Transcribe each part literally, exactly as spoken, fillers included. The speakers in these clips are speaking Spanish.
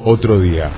Otro día.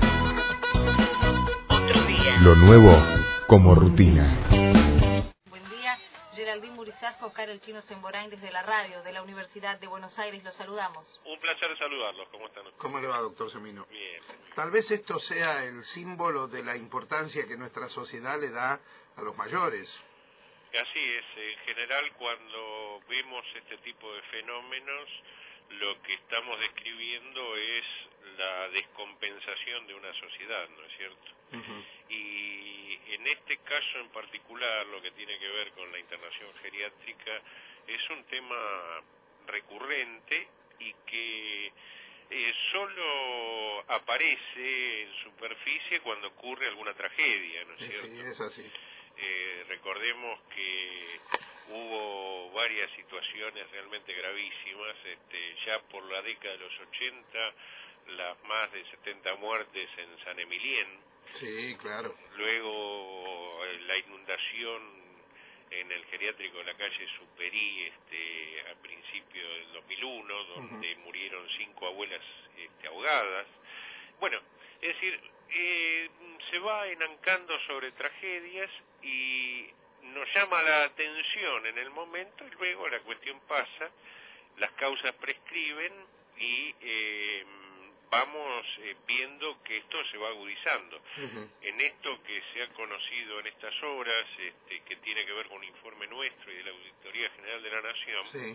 Otro día. Lo nuevo como rutina. Buen día, Geraldine Murizasco, Oscar el Chino Semborain desde la radio de la Universidad de Buenos Aires, los saludamos. Un placer saludarlos, ¿cómo están? ¿Cómo le va, doctor Semino? Bien. Tal vez esto sea el símbolo de la importancia que nuestra sociedad le da a los mayores. Así es, en general cuando vemos este tipo de fenómenos, lo que estamos describiendo es la descompensación de una sociedad, ¿no es cierto? Uh-huh. Y en este caso en particular, lo que tiene que ver con la internación geriátrica, es un tema recurrente y que eh, solo aparece en superficie cuando ocurre alguna tragedia, ¿no es cierto? Sí, es así. Eh, recordemos que hubo varias situaciones realmente gravísimas, este, ya por la década de los ochenta, las más de setenta muertes en San Emilién. Sí, claro. Luego eh, la inundación en el geriátrico de la calle Superí, este, a principios del dos mil uno, donde uh-huh. murieron cinco abuelas este, ahogadas. Bueno, es decir, eh, se va enancando sobre tragedias y nos llama la atención en el momento y luego la cuestión pasa, las causas prescriben y eh, vamos eh, viendo que esto se va agudizando. Uh-huh. En esto que se ha conocido en estas horas, este, que tiene que ver con un informe nuestro y de la Auditoría General de la Nación, sí.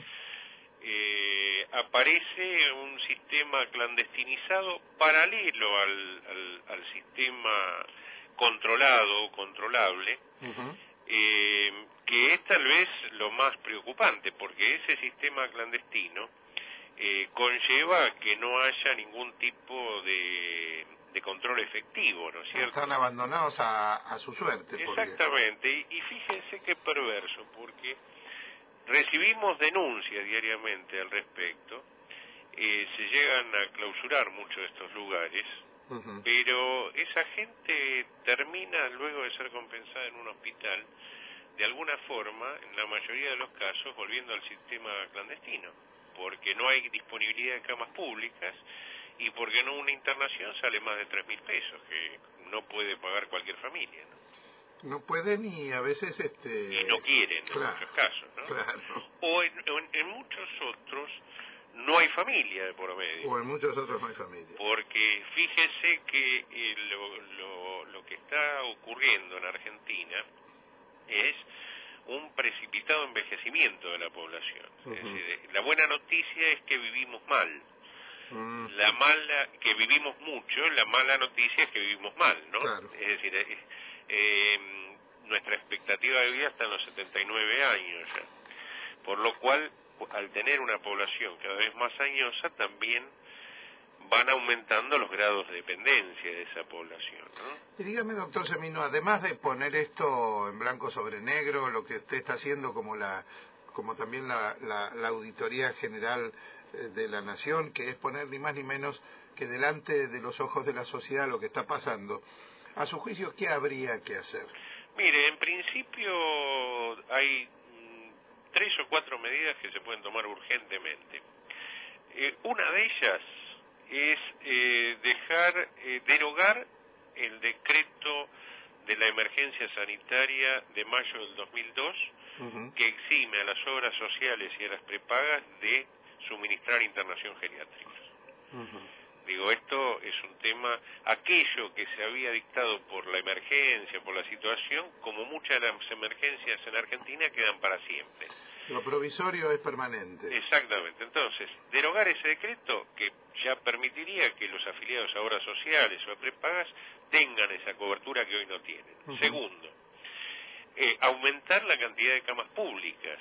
eh, aparece un sistema clandestinizado paralelo al, al, al sistema controlado o controlable, uh-huh. eh, que es tal vez lo más preocupante, porque ese sistema clandestino eh, conlleva que no haya ningún tipo de, de control efectivo, ¿no es cierto? Están abandonados a, a su suerte. Exactamente, porque... y, y fíjense qué perverso, porque recibimos denuncias diariamente al respecto, eh, se llegan a clausurar muchos de estos lugares, uh-huh. pero esa gente termina luego de ser compensada en un hospital, de alguna forma, en la mayoría de los casos, volviendo al sistema clandestino, porque no hay disponibilidad de camas públicas y porque no una internación sale más de tres mil pesos, que no puede pagar cualquier familia, ¿no? No pueden y a veces este y no quieren, claro, en muchos casos, ¿no? Claro. O en, en, en muchos otros no hay familia de por medio. O en muchos otros no hay familia. Porque fíjese que eh, lo, lo, lo que está ocurriendo en Argentina es un precipitado envejecimiento de la población. Uh-huh. Es decir, la buena noticia es que vivimos mal. Uh-huh. La mala, que vivimos mucho, la mala noticia es que vivimos mal, ¿no? Claro. Es decir, eh, eh, nuestra expectativa de vida está en los setenta y nueve años ya. Por lo cual, al tener una población cada vez más añosa, también van aumentando los grados de dependencia de esa población, ¿no? Y dígame, doctor Semino, además de poner esto en blanco sobre negro, lo que usted está haciendo como la como también la, la, la Auditoría General de la Nación, que es poner ni más ni menos que delante de los ojos de la sociedad lo que está pasando, a su juicio, ¿qué habría que hacer? Mire, en principio hay mm, tres o cuatro medidas que se pueden tomar urgentemente. Eh, una de ellas es eh, dejar, eh, derogar el decreto de la emergencia sanitaria de mayo del dos mil dos, uh-huh. que exime a las obras sociales y a las prepagas de suministrar internación geriátrica. Uh-huh. Digo, esto es un tema, aquello que se había dictado por la emergencia, por la situación, como muchas de las emergencias en Argentina quedan para siempre. Lo provisorio es permanente. Exactamente. Entonces, derogar ese decreto que ya permitiría que los afiliados a obras sociales o a prepagas tengan esa cobertura que hoy no tienen. Uh-huh. Segundo, eh, aumentar la cantidad de camas públicas,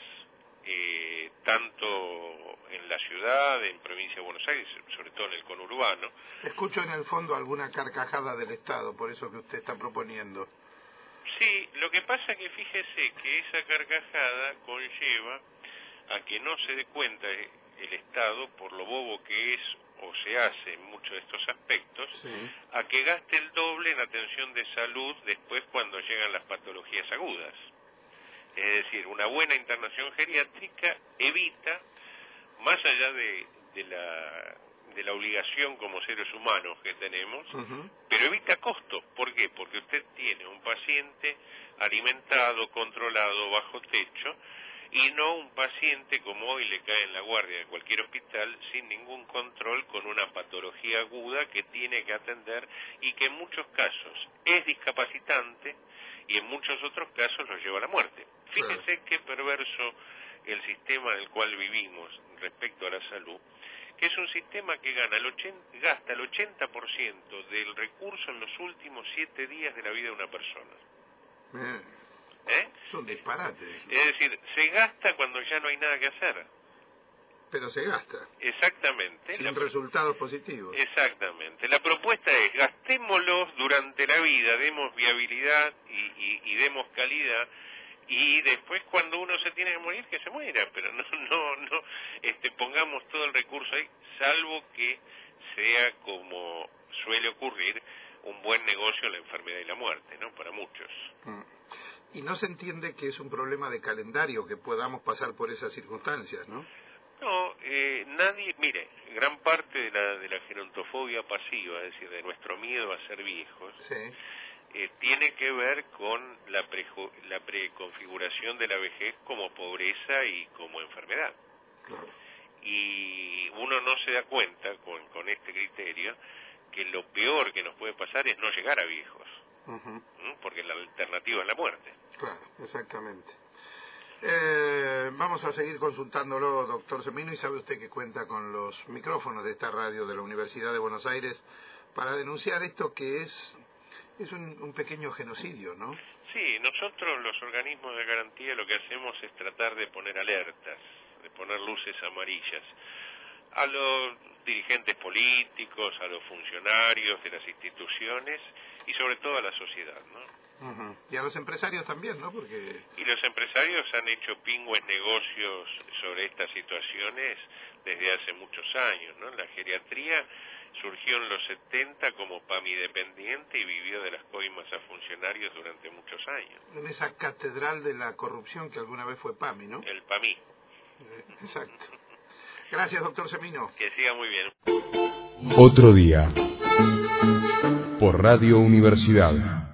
eh, tanto en la ciudad, en provincia de Buenos Aires, sobre todo en el conurbano. Escucho en el fondo alguna carcajada del Estado, por eso que usted está proponiendo. Sí, lo que pasa es que fíjese que esa carcajada conlleva a que no se dé cuenta el Estado, por lo bobo que es o se hace en muchos de estos aspectos, sí. a que gaste el doble en atención de salud después cuando llegan las patologías agudas. Es decir, una buena internación geriátrica evita, más allá de, de la de la obligación como seres humanos que tenemos, Uh-huh. pero evita costos. ¿Por qué? Porque usted tiene un paciente alimentado, controlado, bajo techo, y no un paciente como hoy le cae en la guardia de cualquier hospital sin ningún control, con una patología aguda que tiene que atender y que en muchos casos es discapacitante y en muchos otros casos lo lleva a la muerte. Fíjese qué perverso el sistema en el cual vivimos respecto a la salud, que es un sistema que gana el ochenta, gasta el ochenta por ciento del recurso en los últimos siete días de la vida de una persona. Eh, ¿Eh? es un disparate. Es decir, se gasta cuando ya no hay nada que hacer. Pero se gasta. Exactamente. Sin La, resultados positivos. exactamente. La propuesta es, gastémoslos durante la vida, demos viabilidad y, y, y demos calidad, y después cuando uno se tiene que morir, que se muera, pero no, no, no, este, pongamos todo el recurso ahí, salvo que sea, como suele ocurrir, un buen negocio la enfermedad y la muerte, ¿no? Para muchos. Mm. Y no se entiende que es un problema de calendario que podamos pasar por esas circunstancias, ¿no? No, eh, nadie, mire, gran parte de la, de la gerontofobia pasiva, es decir, de nuestro miedo a ser viejos, Sí. eh, tiene que ver con la, prejo, la preconfiguración de la vejez como pobreza y como enfermedad. Claro. Y uno no se da cuenta con, con este criterio que lo peor que nos puede pasar es no llegar a viejos, Uh-huh. ¿m? Porque la alternativa es la muerte. Claro, exactamente. Eh, vamos a seguir consultándolo, doctor Semino, y sabe usted que cuenta con los micrófonos de esta radio de la Universidad de Buenos Aires para denunciar esto que es es un, un pequeño genocidio, ¿no? Sí, nosotros los organismos de garantía lo que hacemos es tratar de poner alertas, de poner luces amarillas a los dirigentes políticos, a los funcionarios de las instituciones y sobre todo a la sociedad, ¿no? Uh-huh. Y a los empresarios también, ¿no? Porque... Y los empresarios han hecho pingües negocios sobre estas situaciones desde hace muchos años, ¿no? La geriatría surgió en los setenta como PAMI dependiente y vivió de las coimas a funcionarios durante muchos años. En esa catedral de la corrupción que alguna vez fue PAMI, ¿no? El PAMI. Eh, exacto. Gracias, doctor Semino. Que siga muy bien. Otro día. Por Radio Universidad.